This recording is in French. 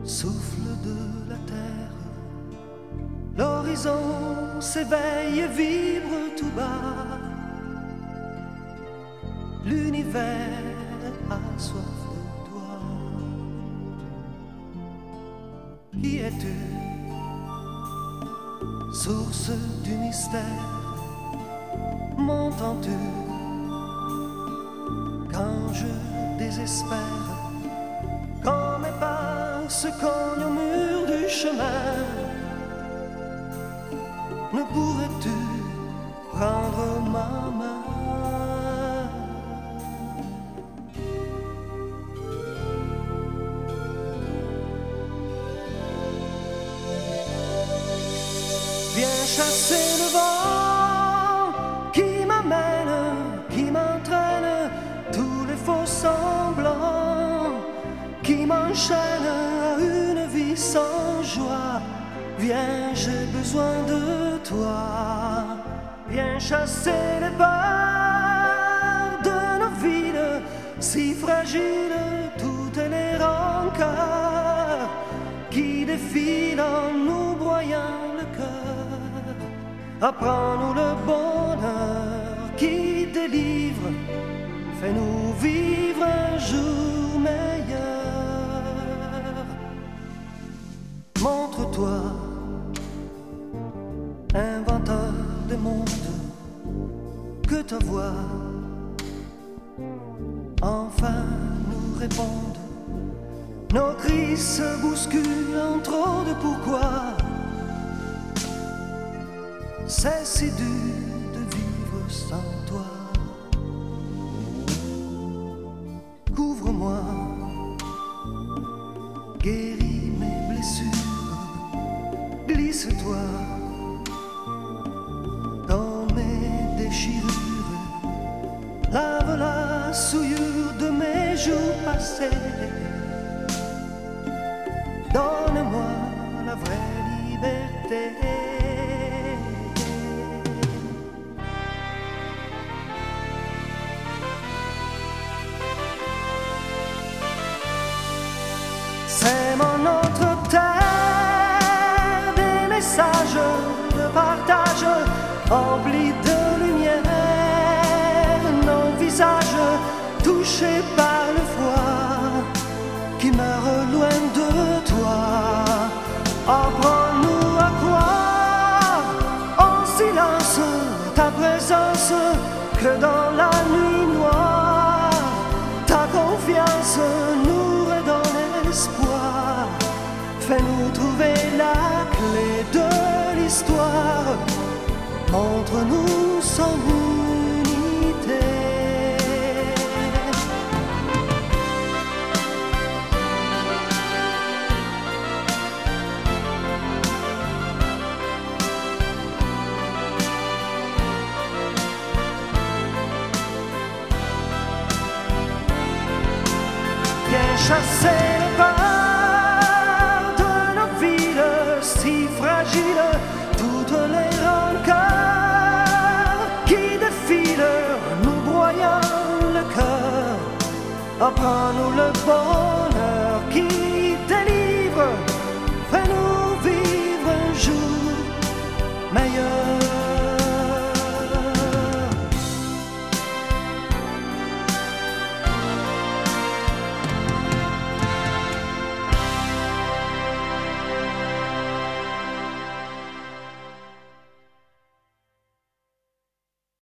souffle de la terre, l'horizon s'éveille et vibre tout bas. L'univers a soif de toi. Qui es-tu? Source du mystère, m'entends-tu? Quand je désespère, quand mes pas se cognent au mur du chemin, ne pourrais-tu prendre ma main? Viens chasser le vent qui m'amène, qui m'entraîne, tous les faux semblants qui m'enchaînent à une vie sans joie. Viens, j'ai besoin de toi. Viens chasser les peurs de nos vides si fragiles, toutes les rancœurs qui défilent en nous broyant le cœur. Apprends-nous le bonheur qui délivre, fais-nous vivre un jour meilleur. Montre-toi, inventeur des mondes, que ta voix enfin nous réponde. Nos cris se bousculent en trop de pourquoi. C'est si dur de vivre sans toi. Couvre-moi, guéris mes blessures, glisse-toi dans mes déchirures, lave la souillure de mes jours passés. Donne-moi la vraie liberté. C'est mon autre terre, des messages de partage emplis de lumière, nos visages touchés par le froid qui meurt loin de toi. Apprends-nous à croire en silence ta présence, que dans la nuit noire ta confiance nous redonne espoir. Fais-nous trouver la clé de l'histoire, montre-nous son unité. Viens chasser les peurs de nos vides si fragiles, toutes les rancœurs qui défilent, nous broyant le cœur. Apprends-nous le bonheur qui